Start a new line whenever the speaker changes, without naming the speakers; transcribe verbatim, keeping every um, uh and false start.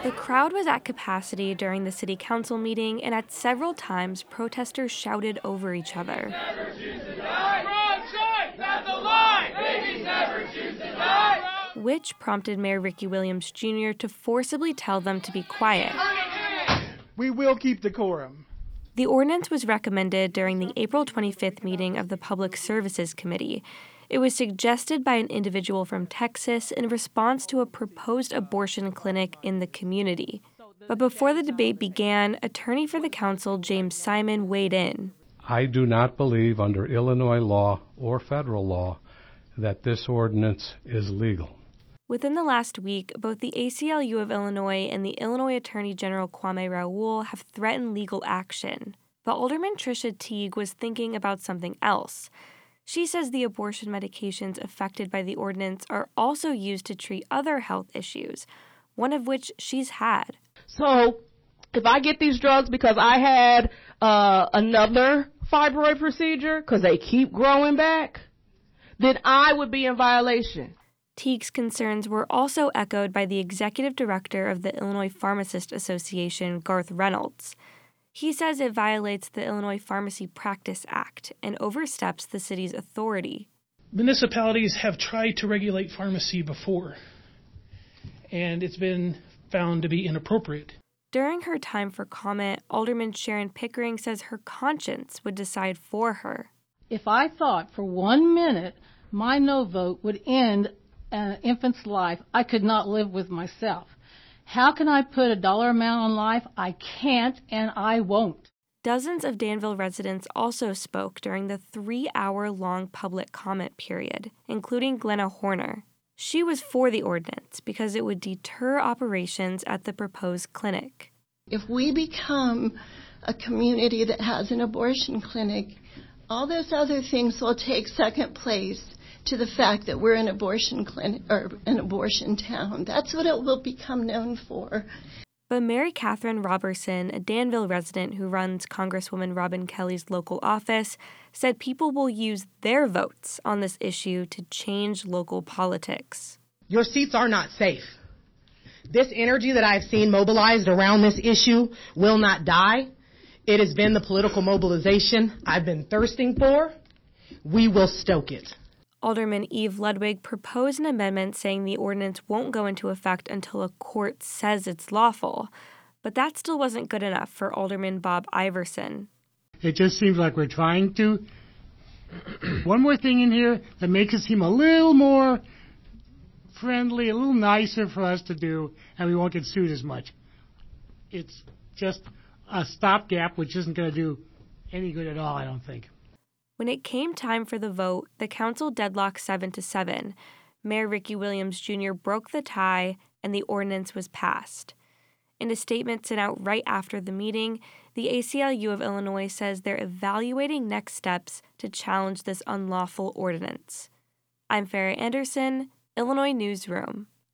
The crowd was at capacity during the city council meeting, and at several times, protesters shouted over each other.
Never choose to die. Wrong choice, that's a lie. Babies never choose to die.
Which prompted Mayor Ricky Williams Junior to forcibly tell them to be quiet.
We will keep decorum.
The ordinance was recommended during the April twenty-fifth meeting of the Public Services Committee. It was suggested by an individual from Texas in response to a proposed abortion clinic in the community. But before the debate began, attorney for the council, James Simon, weighed in.
I do not believe under Illinois law or federal law that this ordinance is legal.
Within the last week, both the A C L U of Illinois and the Illinois Attorney General Kwame Raoul have threatened legal action. But Alderman Tricia Teague was thinking about something else. She says the abortion medications affected by the ordinance are also used to treat other health issues, one of which she's had.
So if I get these drugs because I had uh, another fibroid procedure because they keep growing back, then I would be in violation.
Teague's concerns were also echoed by the executive director of the Illinois Pharmacist Association, Garth Reynolds. He says it violates the Illinois Pharmacy Practice Act and oversteps the city's authority.
Municipalities have tried to regulate pharmacy before, and it's been found to be inappropriate.
During her time for comment, Alderman Sharon Pickering says her conscience would decide for her.
If I thought for one minute my no vote would end an infant's life, I could not live with myself. How can I put a dollar amount on life? I can't, and I won't.
Dozens of Danville residents also spoke during the three-hour-long public comment period, including Glenna Horner. She was for the ordinance because it would deter operations at the proposed clinic.
If we become a community that has an abortion clinic, all those other things will take second place to the fact that we're an abortion clinic or an abortion town. That's what it will become known for.
But Mary Catherine Robertson, a Danville resident who runs Congresswoman Robin Kelly's local office, said people will use their votes on this issue to change local politics.
Your seats are not safe. This energy that I've seen mobilized around this issue will not die. It has been the political mobilization I've been thirsting for. We will stoke it.
Alderman Eve Ludwig proposed an amendment saying the ordinance won't go into effect until a court says it's lawful. But that still wasn't good enough for Alderman Bob Iverson.
It just seems like we're trying to. One more thing in here that makes it seem a little more friendly, a little nicer for us to do, and we won't get sued as much. It's just a stopgap, which isn't going to do any good at all, I don't think.
When it came time for the vote, the council deadlocked seven to seven. Mayor Ricky Williams Junior broke the tie, and the ordinance was passed. In a statement sent out right after the meeting, the A C L U of Illinois says they're evaluating next steps to challenge this unlawful ordinance. I'm Farrah Anderson, Illinois Newsroom.